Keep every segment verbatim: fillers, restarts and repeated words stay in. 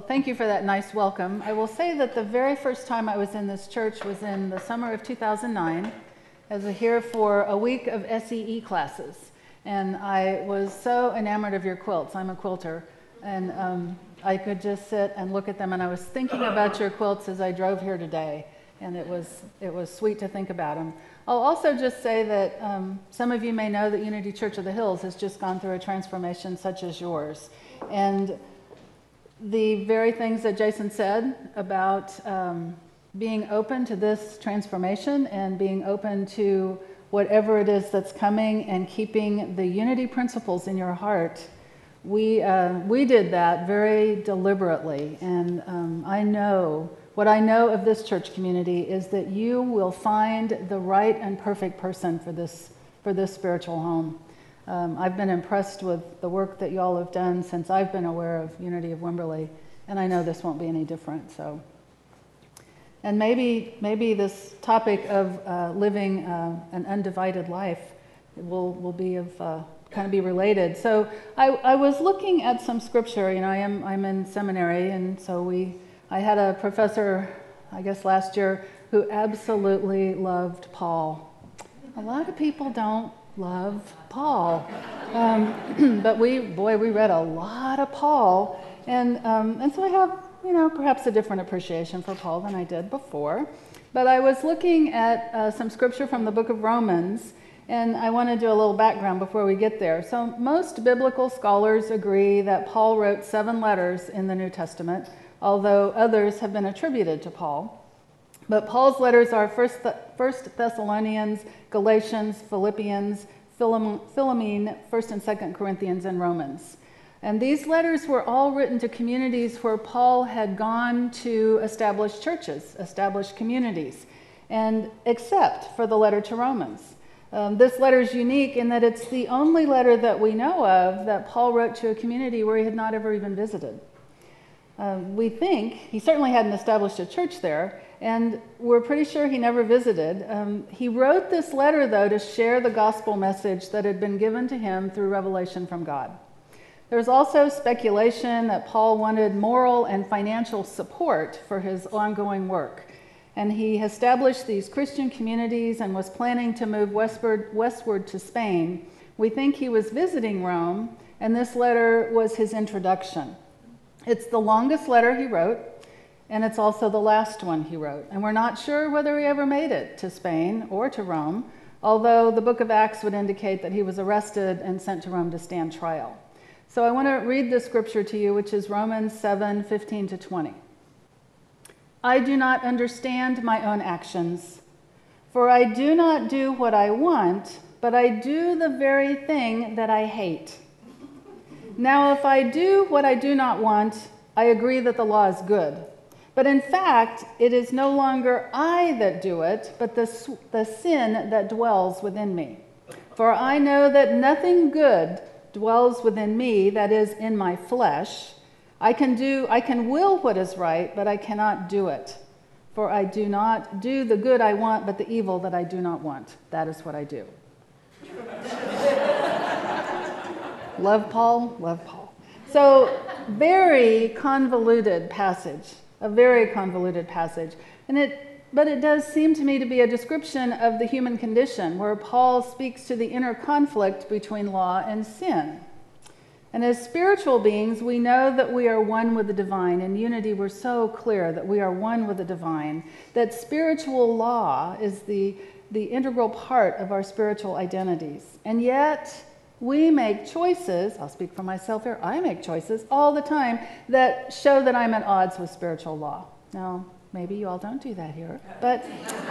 thank you for that nice welcome. I will say that the very first time I was in this church was in the summer of two thousand nine. I was here for a week of S E E classes, and I was so enamored of your quilts. I'm a quilter, and um, I could just sit and look at them, and I was thinking about your quilts as I drove here today, and it was it was sweet to think about them. I'll also just say that um, some of you may know that Unity Church of the Hills has just gone through a transformation such as yours, and the very things that Jason said about um, being open to this transformation and being open to whatever it is that's coming and keeping the unity principles in your heart, we uh, we did that very deliberately. And um, I know, what I know of this church community is that you will find the right and perfect person for this for this spiritual home. Um, I've been impressed with the work that you all have done since I've been aware of Unity of Wimberley, and I know this won't be any different. So, and maybe maybe this topic of uh, living uh, an undivided life will will be of uh, kind of be related. So, I, I was looking at some scripture. You know, I am I'm in seminary, and so we I had a professor, I guess last year, who absolutely loved Paul. A lot of people don't love Paul, um, but we, boy, we read a lot of Paul, and um, and so I have, you know, perhaps a different appreciation for Paul than I did before. But I was looking at uh, some scripture from the book of Romans, and I want to do a little background before we get there. So most biblical scholars agree that Paul wrote seven letters in the New Testament, although others have been attributed to Paul. But Paul's letters are First, First Thessalonians, Galatians, Philippians, Philemon, First and Second Corinthians, and Romans. And these letters were all written to communities where Paul had gone to establish churches, establish communities, and except for the letter to Romans. Um, this letter is unique in that it's the only letter that we know of that Paul wrote to a community where he had not ever even visited. Um, we think he certainly hadn't established a church there, and we're pretty sure he never visited. Um, he wrote this letter, though, to share the gospel message that had been given to him through revelation from God. There's also speculation that Paul wanted moral and financial support for his ongoing work, and he established these Christian communities and was planning to move westward, westward to Spain. We think he was visiting Rome, and this letter was his introduction. It's the longest letter he wrote, and it's also the last one he wrote. And we're not sure whether he ever made it to Spain or to Rome, although the book of Acts would indicate that he was arrested and sent to Rome to stand trial. So I want to read this scripture to you, which is Romans seven, fifteen to twenty. I do not understand my own actions, for I do not do what I want, but I do the very thing that I hate. Now, if I do what I do not want, I agree that the law is good. But in fact, it is no longer I that do it, but the, the sin that dwells within me. For I know that nothing good dwells within me, that is, in my flesh. I can do, I can will what is right, but I cannot do it. For I do not do the good I want, but the evil that I do not want. That is what I do. Love Paul, love Paul. So, very convoluted passage, a very convoluted passage. And it, but it does seem to me to be a description of the human condition, where Paul speaks to the inner conflict between law and sin. And as spiritual beings, we know that we are one with the divine. In unity, we're so clear that we are one with the divine, that spiritual law is the, the integral part of our spiritual identities. And yet, we make choices, I'll speak for myself here, I make choices all the time that show that I'm at odds with spiritual law. Now, maybe you all don't do that here, but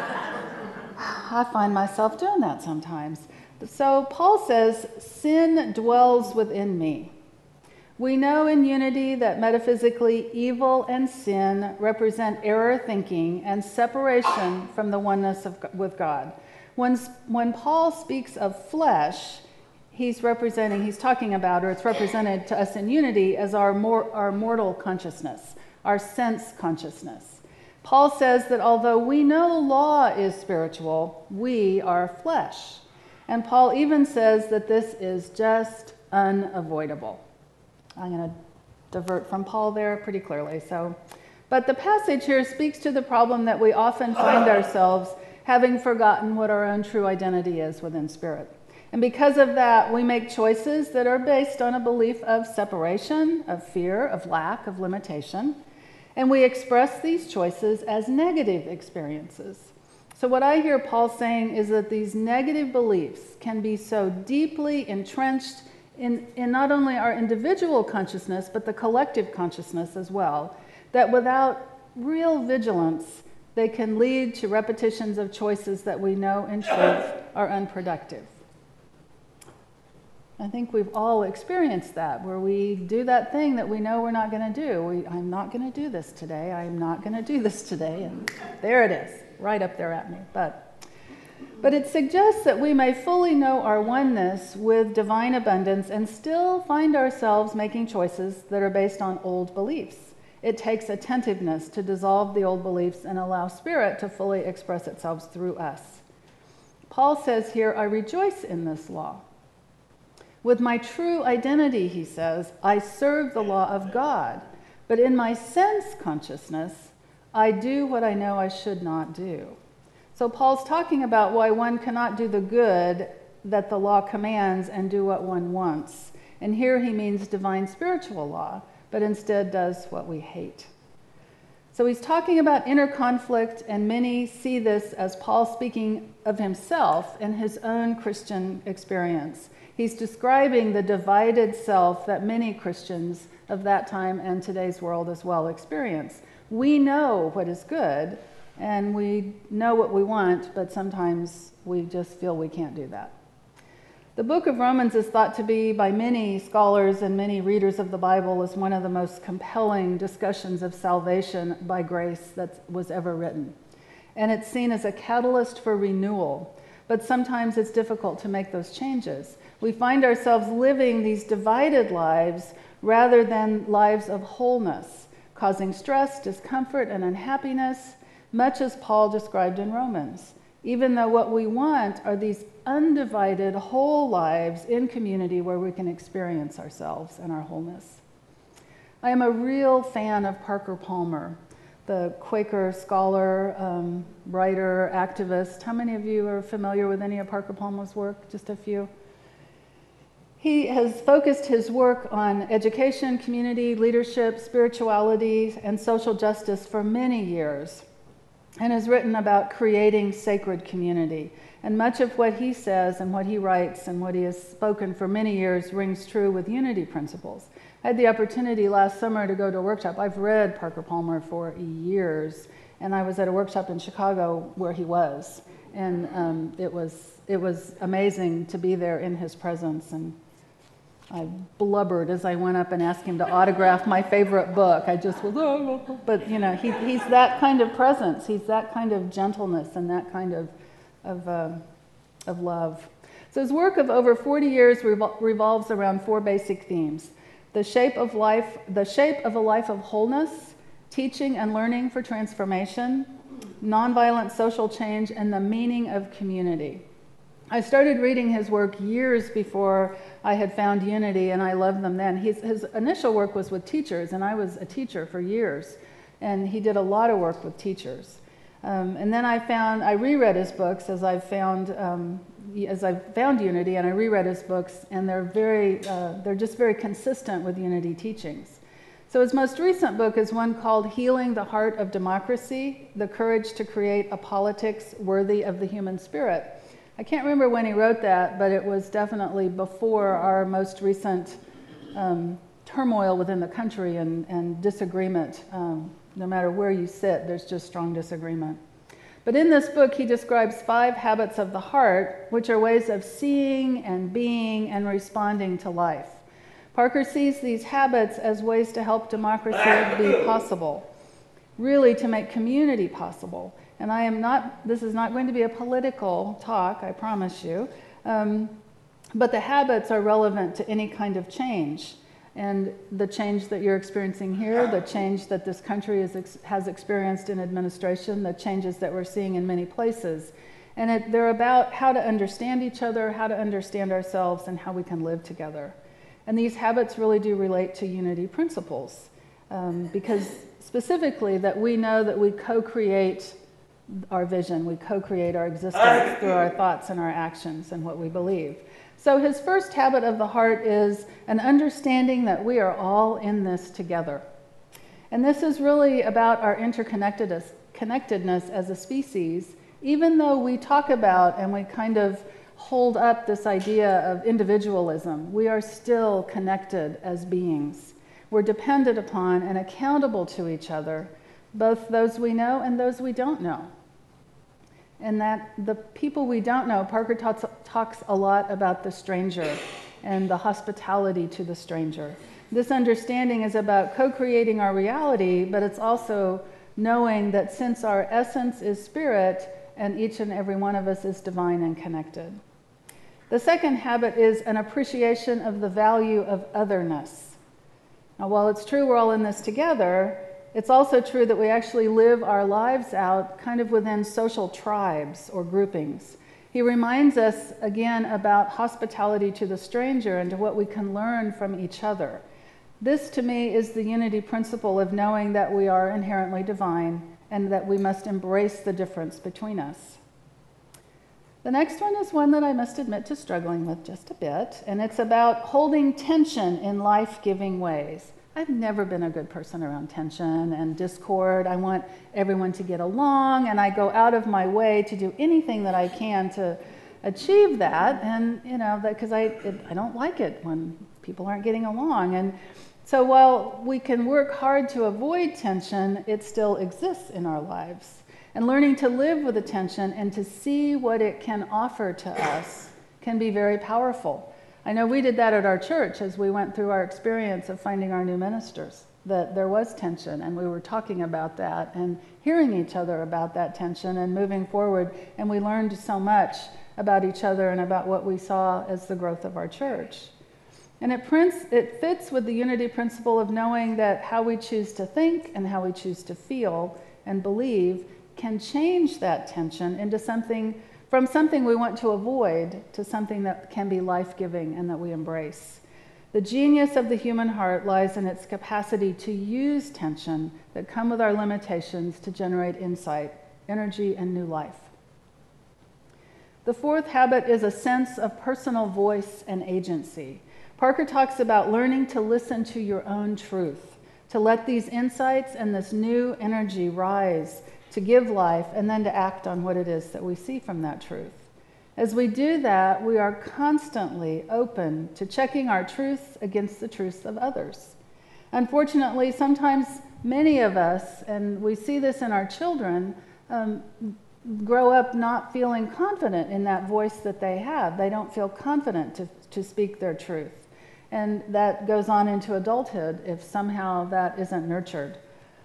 I find myself doing that sometimes. So Paul says, sin dwells within me. We know in unity that metaphysically evil and sin represent error thinking and separation from the oneness of, with God. When, when Paul speaks of flesh, he's representing, he's talking about, or it's represented to us in unity as our, mor- our mortal consciousness, our sense consciousness. Paul says that although we know law is spiritual, we are flesh. And Paul even says that this is just unavoidable. I'm going to divert from Paul there pretty clearly. So, but the passage here speaks to the problem that we often find ourselves having forgotten what our own true identity is within Spirit. And because of that, we make choices that are based on a belief of separation, of fear, of lack, of limitation. And we express these choices as negative experiences. So what I hear Paul saying is that these negative beliefs can be so deeply entrenched in, in not only our individual consciousness, but the collective consciousness as well, that without real vigilance, they can lead to repetitions of choices that we know in truth are unproductive. I think we've all experienced that, where we do that thing that we know we're not going to do. We, I'm not going to do this today. I'm not going to do this today. And there it is, right up there at me. But, but it suggests that we may fully know our oneness with divine abundance and still find ourselves making choices that are based on old beliefs. It takes attentiveness to dissolve the old beliefs and allow Spirit to fully express itself through us. Paul says here, I rejoice in this law. With my true identity, he says, I serve the law of God, but in my sense consciousness, I do what I know I should not do. So Paul's talking about why one cannot do the good that the law commands and do what one wants. And here he means divine spiritual law, but instead does what we hate. So he's talking about inner conflict, and many see this as Paul speaking of himself and his own Christian experience. He's describing the divided self that many Christians of that time and today's world as well experience. We know what is good, and we know what we want, but sometimes we just feel we can't do that. The book of Romans is thought to be, by many scholars and many readers of the Bible, as one of the most compelling discussions of salvation by grace that was ever written. And it's seen as a catalyst for renewal, but sometimes it's difficult to make those changes. We find ourselves living these divided lives rather than lives of wholeness, causing stress, discomfort, and unhappiness, much as Paul described in Romans, even though what we want are these undivided whole lives in community where we can experience ourselves and our wholeness. I am a real fan of Parker Palmer, the Quaker scholar, um, writer, activist. How many of you are familiar with any of Parker Palmer's work? Just a few. He has focused his work on education, community, leadership, spirituality, and social justice for many years, and has written about creating sacred community. And much of what he says and what he writes and what he has spoken for many years rings true with unity principles. I had the opportunity last summer to go to a workshop. I've read Parker Palmer for years, and I was at a workshop in Chicago where he was. And um, it was it was amazing to be there in his presence. And I blubbered as I went up and asked him to autograph my favorite book. I just was, oh, but you know, he, he's that kind of presence. He's that kind of gentleness and that kind of of, uh, of love. So his work of over forty years revol- revolves around four basic themes: the shape of life, the shape of a life of wholeness, teaching and learning for transformation, nonviolent social change, and the meaning of community. I started reading his work years before I had found Unity, and I loved them then. His, his initial work was with teachers, and I was a teacher for years, and he did a lot of work with teachers. Um, and then I found, I reread his books as I found, um, as I found Unity, and I reread his books, and they're very, uh, they're just very consistent with Unity teachings. So his most recent book is one called Healing the Heart of Democracy: The Courage to Create a Politics Worthy of the Human Spirit. I can't remember when he wrote that, but it was definitely before our most recent um, turmoil within the country and, and disagreement. Um, no matter where you sit, there's just strong disagreement. But in this book, he describes five habits of the heart, which are ways of seeing and being and responding to life. Parker sees these habits as ways to help democracy be possible, really to make community possible. And I am not, this is not going to be a political talk, I promise you, um, but the habits are relevant to any kind of change. And the change that you're experiencing here, the change that this country is, ex- has experienced in administration, the changes that we're seeing in many places. And it, they're about how to understand each other, how to understand ourselves, and how we can live together. And these habits really do relate to unity principles, um, because specifically that we know that we co-create our vision, we co-create our existence through our thoughts and our actions and what we believe. So his first habit of the heart is an understanding that we are all in this together. And this is really about our interconnectedness connectedness as a species, even though we talk about and we kind of hold up this idea of individualism, we are still connected as beings. We're dependent upon and accountable to each other, both those we know and those we don't know. And that the people we don't know, Parker talks, talks a lot about the stranger and the hospitality to the stranger. This understanding is about co-creating our reality, but it's also knowing that since our essence is spirit and each and every one of us is divine and connected. The second habit is an appreciation of the value of otherness. Now, while it's true we're all in this together, it's also true that we actually live our lives out kind of within social tribes or groupings. He reminds us again about hospitality to the stranger and to what we can learn from each other. This to me is the unity principle of knowing that we are inherently divine and that we must embrace the difference between us. The next one is one that I must admit to struggling with just a bit, and it's about holding tension in life-giving ways. I've never been a good person around tension and discord. I want everyone to get along, and I go out of my way to do anything that I can to achieve that. And you know, that because I it, I don't like it when people aren't getting along. And so while we can work hard to avoid tension, it still exists in our lives. And learning to live with the tension and to see what it can offer to us can be very powerful. I know we did that at our church as we went through our experience of finding our new ministers, that there was tension and we were talking about that and hearing each other about that tension and moving forward, and we learned so much about each other and about what we saw as the growth of our church. And it, prints, it fits with the unity principle of knowing that how we choose to think and how we choose to feel and believe can change that tension into something from something we want to avoid to something that can be life-giving and that we embrace. The genius of the human heart lies in its capacity to use tension that come with our limitations to generate insight, energy, and new life. The fourth habit is a sense of personal voice and agency. Parker talks about learning to listen to your own truth, to let these insights and this new energy rise, to give life, and then to act on what it is that we see from that truth. As we do that, we are constantly open to checking our truths against the truths of others. Unfortunately, sometimes many of us, and we see this in our children, um, grow up not feeling confident in that voice that they have. They don't feel confident to, to speak their truth. And that goes on into adulthood if somehow that isn't nurtured.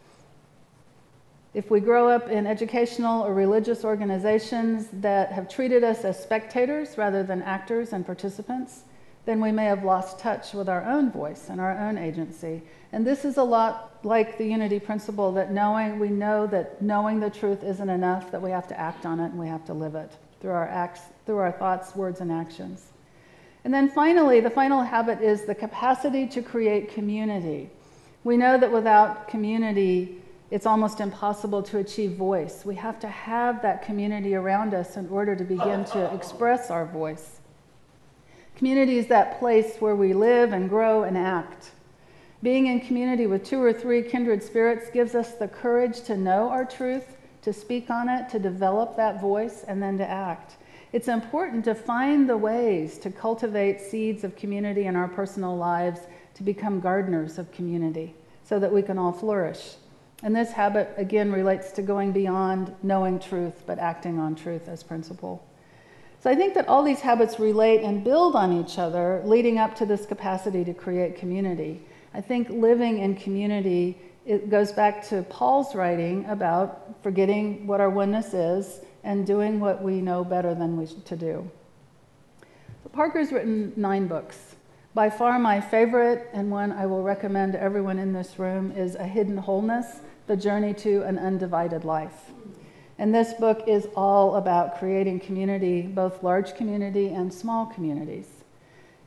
If we grow up in educational or religious organizations that have treated us as spectators rather than actors and participants, then we may have lost touch with our own voice and our own agency. And this is a lot like the unity principle, that knowing, we know that knowing the truth isn't enough, that we have to act on it and we have to live it through our acts, through our thoughts, words, and actions. And then finally, the final habit is the capacity to create community. We know that without community, it's almost impossible to achieve voice. We have to have that community around us in order to begin to express our voice. Community is that place where we live and grow and act. Being in community with two or three kindred spirits gives us the courage to know our truth, to speak on it, to develop that voice, and then to act. It's important to find the ways to cultivate seeds of community in our personal lives, to become gardeners of community, so that we can all flourish. And this habit, again, relates to going beyond knowing truth, but acting on truth as principle. So I think that all these habits relate and build on each other, leading up to this capacity to create community. I think living in community, it goes back to Paul's writing about forgetting what our oneness is and doing what we know better than we to do. So Parker's written nine books. By far my favorite, and one I will recommend to everyone in this room, is A Hidden Wholeness, The Journey to an Undivided Life. And this book is all about creating community, both large community and small communities.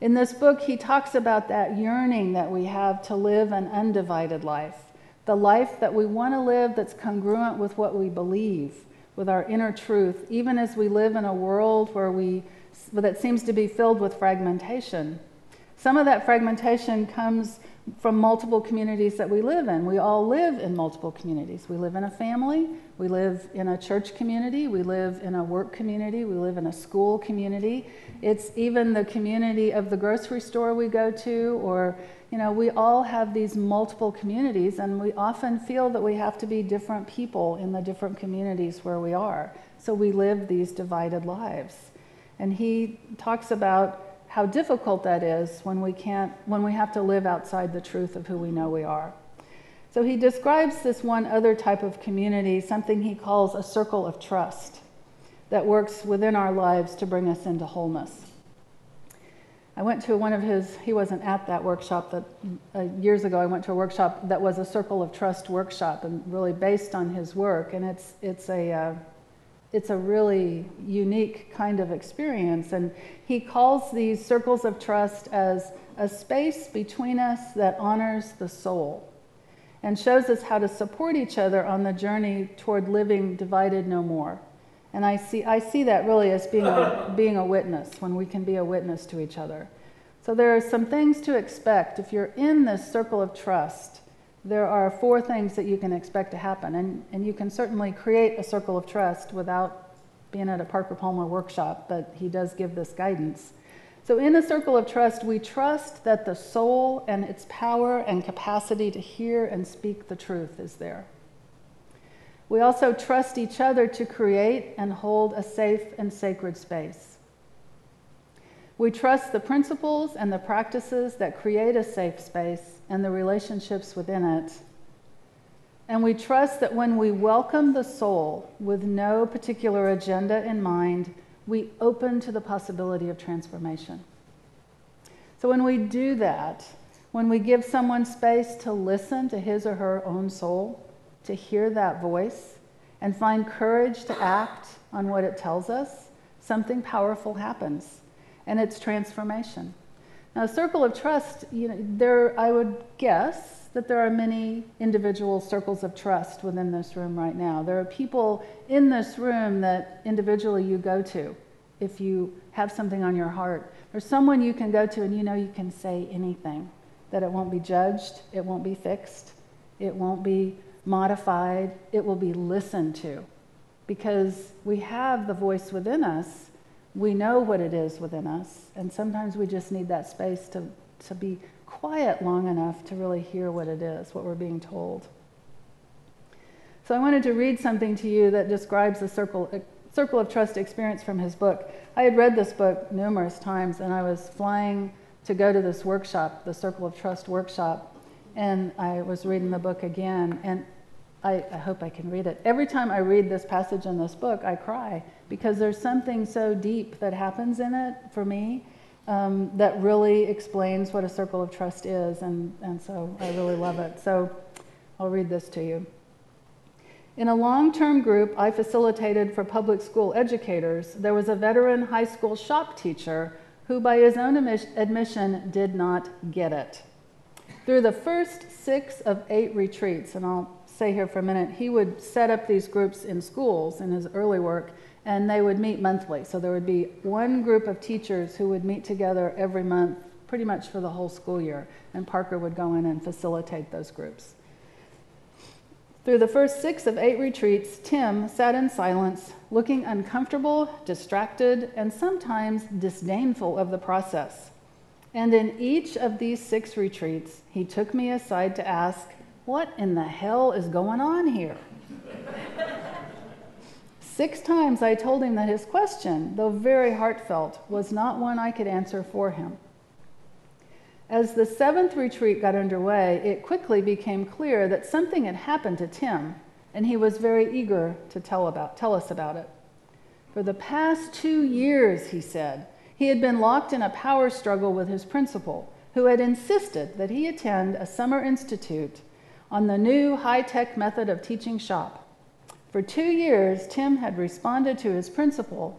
In this book, he talks about that yearning that we have to live an undivided life, the life that we want to live that's congruent with what we believe, with our inner truth, even as we live in a world where we that seems to be filled with fragmentation. Some of that fragmentation comes from multiple communities that we live in. We all live in multiple communities. We live in a family, we live in a church community, we live in a work community, we live in a school community. It's even the community of the grocery store we go to, or, you know, we all have these multiple communities, and we often feel that we have to be different people in the different communities where we are. So we live these divided lives. And he talks about how difficult that is when we can't, when we have to live outside the truth of who we know we are. So he describes this one other type of community, something he calls a circle of trust, that works within our lives to bring us into wholeness. I went to one of his, he wasn't at that workshop, that uh, years ago I went to a workshop that was a circle of trust workshop, and really based on his work, and it's, it's a, uh, It's a really unique kind of experience, and he calls these circles of trust as a space between us that honors the soul and shows us how to support each other on the journey toward living divided no more. And I see, I see that really as being a, being a witness, when we can be a witness to each other. So there are some things to expect. If you're in this circle of trust, there are four things that you can expect to happen. And, and you can certainly create a circle of trust without being at a Parker Palmer workshop, but he does give this guidance. So in a circle of trust, we trust that the soul and its power and capacity to hear and speak the truth is there. We also trust each other to create and hold a safe and sacred space. We trust the principles and the practices that create a safe space and the relationships within it. And we trust that when we welcome the soul with no particular agenda in mind, we open to the possibility of transformation. So when we do that, when we give someone space to listen to his or her own soul, to hear that voice, and find courage to act on what it tells us, something powerful happens, and it's transformation. Now, a circle of trust, you know, there, I would guess that there are many individual circles of trust within this room right now. There are people in this room that individually you go to if you have something on your heart. There's someone you can go to and you know you can say anything, that it won't be judged, it won't be fixed, it won't be modified, it will be listened to. Because we have the voice within us, we know what it is within us, and sometimes we just need that space to, to be quiet long enough to really hear what it is, what we're being told. So I wanted to read something to you that describes the circle, circle of trust experience from his book. I had read this book numerous times, and I was flying to go to this workshop, the Circle of Trust workshop, and I was reading the book again, and I, I hope I can read it. Every time I read this passage in this book, I cry, because there's something so deep that happens in it for me um, that really explains what a circle of trust is, and, and so I really love it. So I'll read this to you. In a long-term group I facilitated for public school educators, there was a veteran high school shop teacher who, by his own admission, did not get it. Through the first six of eight retreats, and I'll say here for a minute, he would set up these groups in schools in his early work, and they would meet monthly. So there would be one group of teachers who would meet together every month, pretty much for the whole school year, and Parker would go in and facilitate those groups. Through the first six of eight retreats, Tim sat in silence, looking uncomfortable, distracted, and sometimes disdainful of the process. And in each of these six retreats, he took me aside to ask, "What in the hell is going on here?" Six times I told him that his question, though very heartfelt, was not one I could answer for him. As the seventh retreat got underway, it quickly became clear that something had happened to Tim, and he was very eager to tell, about, tell us about it. For the past two years, he said, he had been locked in a power struggle with his principal, who had insisted that he attend a summer institute on the new high-tech method of teaching shop. For two years, Tim had responded to his principal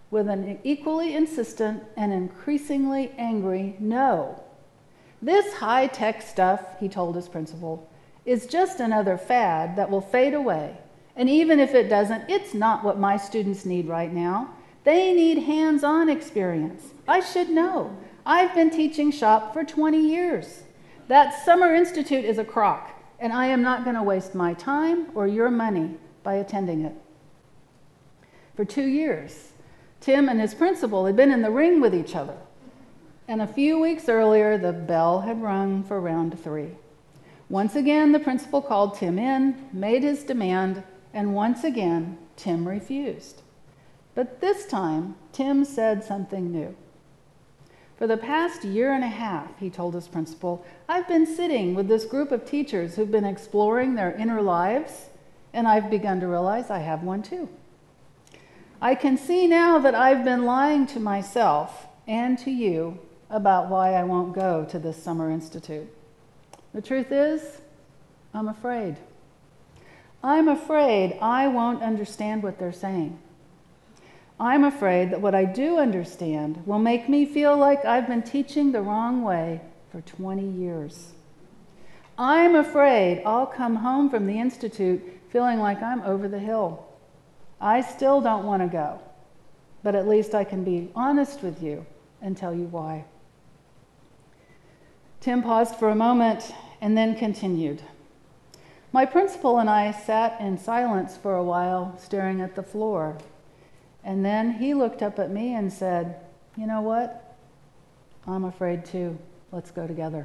with an equally insistent and increasingly angry no. This high-tech stuff, he told his principal, is just another fad that will fade away. And even if it doesn't, it's not what my students need right now. They need hands-on experience. I should know. I've been teaching shop for twenty years. That summer institute is a crock, and I am not going to waste my time or your money by attending it. For two years, Tim and his principal had been in the ring with each other. And a few weeks earlier, the bell had rung for round three. Once again, the principal called Tim in, made his demand, and once again, Tim refused. But this time, Tim said something new. For the past year and a half, he told his principal, I've been sitting with this group of teachers who've been exploring their inner lives, and I've begun to realize I have one too. I can see now that I've been lying to myself and to you about why I won't go to this summer institute. The truth is, I'm afraid. I'm afraid I won't understand what they're saying. I'm afraid that what I do understand will make me feel like I've been teaching the wrong way for twenty years. I'm afraid I'll come home from the institute feeling like I'm over the hill. I still don't want to go, but at least I can be honest with you and tell you why. Tim paused for a moment and then continued. My principal and I sat in silence for a while, staring at the floor. And then he looked up at me and said, you know what? I'm afraid too. Let's go together.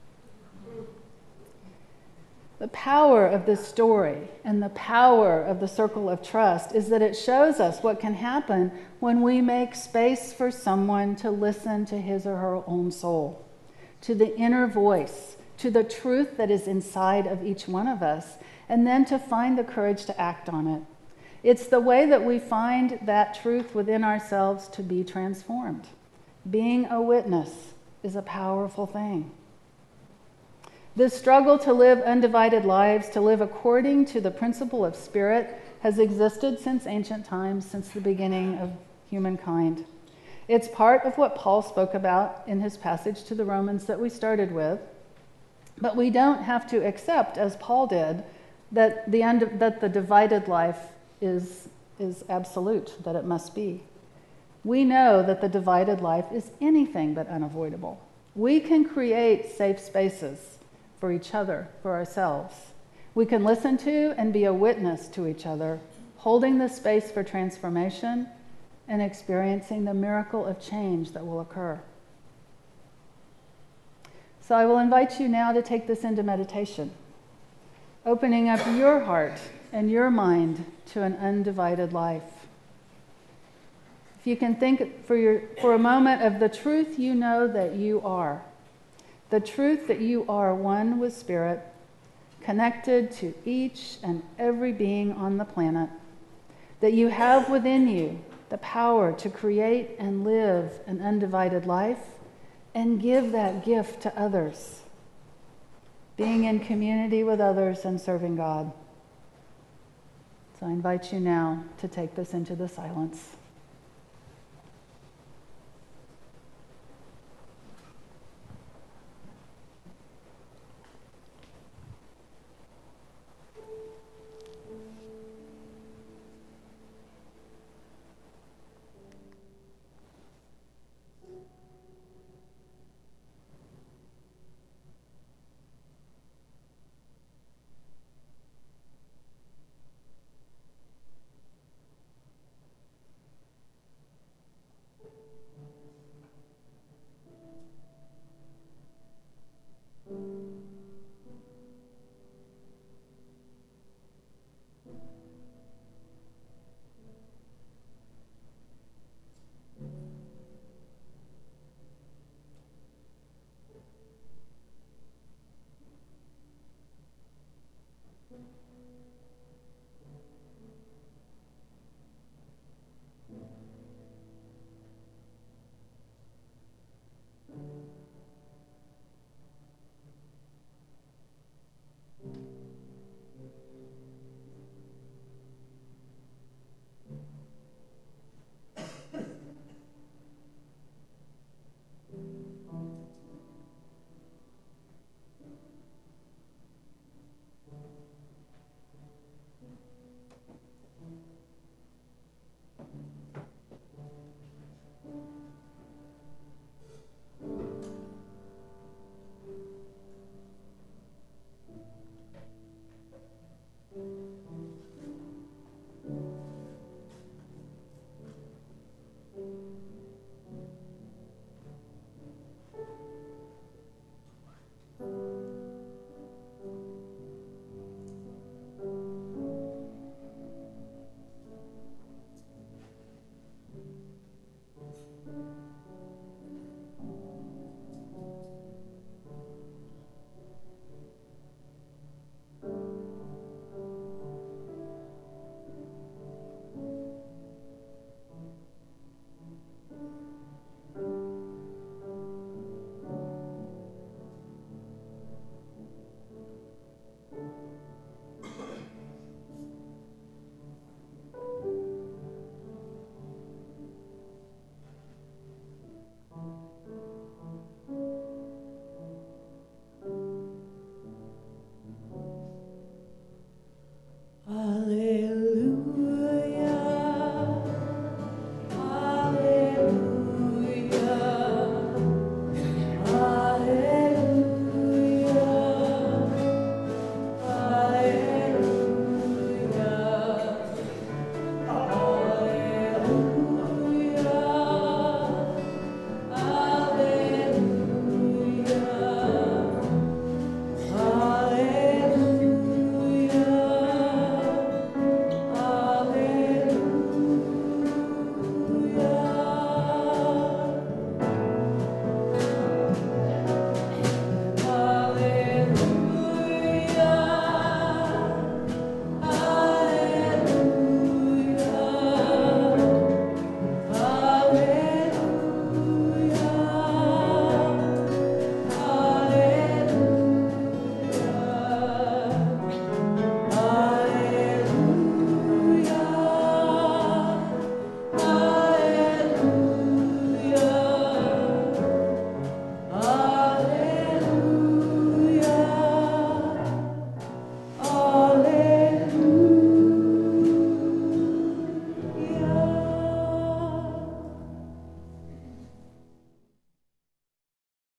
The power of this story and the power of the circle of trust is that it shows us what can happen when we make space for someone to listen to his or her own soul, to the inner voice, to the truth that is inside of each one of us, and then to find the courage to act on it. It's the way that we find that truth within ourselves to be transformed. Being a witness is a powerful thing. This struggle to live undivided lives, to live according to the principle of spirit, has existed since ancient times, since the beginning of humankind. It's part of what Paul spoke about in his passage to the Romans that we started with. But we don't have to accept, as Paul did, that the, und- that the divided life is, is absolute, that it must be. We know that the divided life is anything but unavoidable. We can create safe spaces for each other, for ourselves. We can listen to and be a witness to each other, holding the space for transformation and experiencing the miracle of change that will occur. So I will invite you now to take this into meditation, opening up your heart and your mind to an undivided life. If you can think for, your, for a moment of the truth you know that you are, the truth that you are one with Spirit, connected to each and every being on the planet, that you have within you the power to create and live an undivided life and give that gift to others, being in community with others and serving God. So I invite you now to take this into the silence.